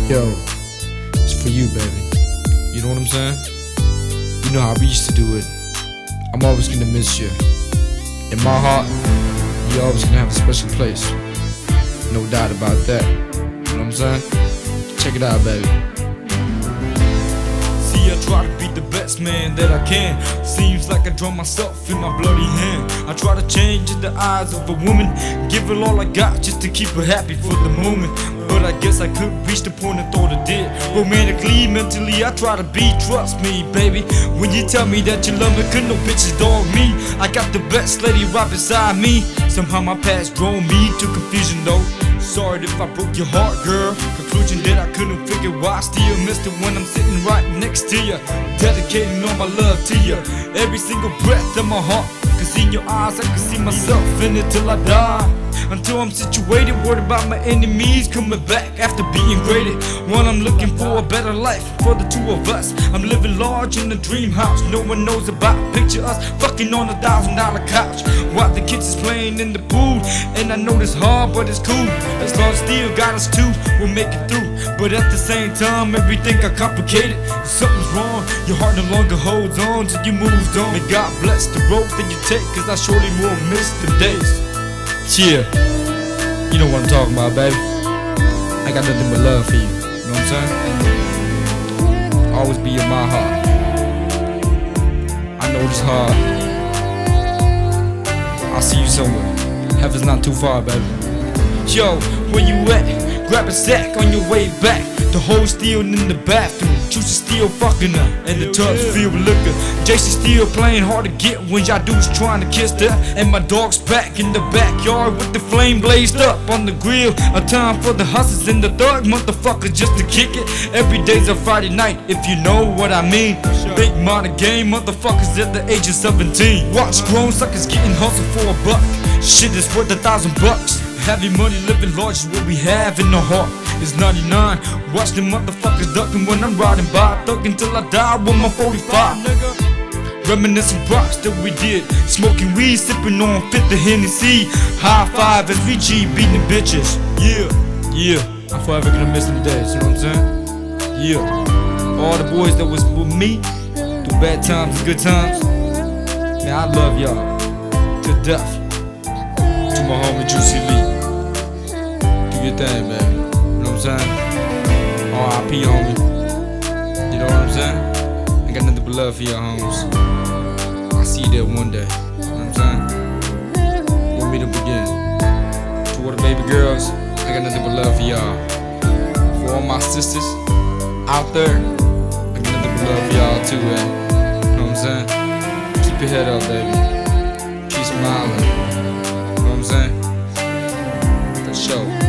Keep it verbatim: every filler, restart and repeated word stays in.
Yo, it's for you, baby. You know what I'm saying? You know how we used to do it. I'm always gonna miss you. In my heart, you're always gonna have a special place. No doubt about that. You know what I'm saying? Check it out, baby. See, I try to be the best man that I can. Seems like I draw myself in my bloody hand. I try to change in the eyes of a woman, give her all I got just to keep her happy for the moment. But I guess I could reach the point I thought I did. Romantically, mentally, I try to be. Trust me, baby, when you tell me that you love me, could no bitches dog me. I got the best lady right beside me. Somehow my past drove me to confusion though. Sorry if I broke your heart, girl. Conclusion that I couldn't figure why I still missed it when I'm sitting right next to you. Dedicating all my love to you, every single breath of my heart. Cause in your eyes I can see myself in it till I die. Until I'm situated, worried about my enemies coming back after being graded. When I'm looking for a better life for the two of us. I'm living large in a dream house no one knows about. Picture us fucking on a thousand dollar couch while the kids is playing in the pool. And I know it's hard but it's cool. As long as still got us two, we'll make it through. But at the same time everything got complicated. If something's wrong, your heart no longer holds on till you moved on. And God bless the road that you take, cause I surely will miss the days. Yeah, you know what I'm talking about, baby. I got nothing but love for you. You know what I'm saying? Always be in my heart. I know it's hard. I'll see you somewhere. Heaven's not too far, baby. Yo, where you at? Grab a sack on your way back. The hoes still in the bathroom, Juicy still fucking her, and the tub's filled with liquor. Jason still playing hard to get when y'all dudes trying to kiss her. And my dog's back in the backyard with the flame blazed up on the grill. A time for the hustlers and the thug motherfuckers just to kick it. Every day's a Friday night, if you know what I mean. Big money game motherfuckers at the age of seventeen. Watch grown suckers getting hustled for a buck. Shit is worth a thousand bucks. Heavy money living large is what we have in the heart. It's ninety-nine. Watch them motherfuckers ducking when I'm riding by. Thugging till I die with my forty-five. Reminiscing props that we did. Smoking weed, sipping on fifth of Hennessy. High five as we G beating bitches. Yeah, yeah. I'm forever gonna miss them days, you know what I'm saying? Yeah. All the boys that was with me through bad times and good times. Man, I love y'all to death. To my homie Juicy Lee. Do your thing, baby. You know what I'm saying? R I P homie. You know what I'm saying? I got nothing but love for your homies. I'll see you there one day. You know what I'm saying? We'll meet up again. To all the baby girls, I got nothing but love for y'all. For all my sisters out there, I got nothing but love for y'all too, man. You know what I'm saying? Keep your head up, baby. Keep smiling. You know what I'm saying? For sure.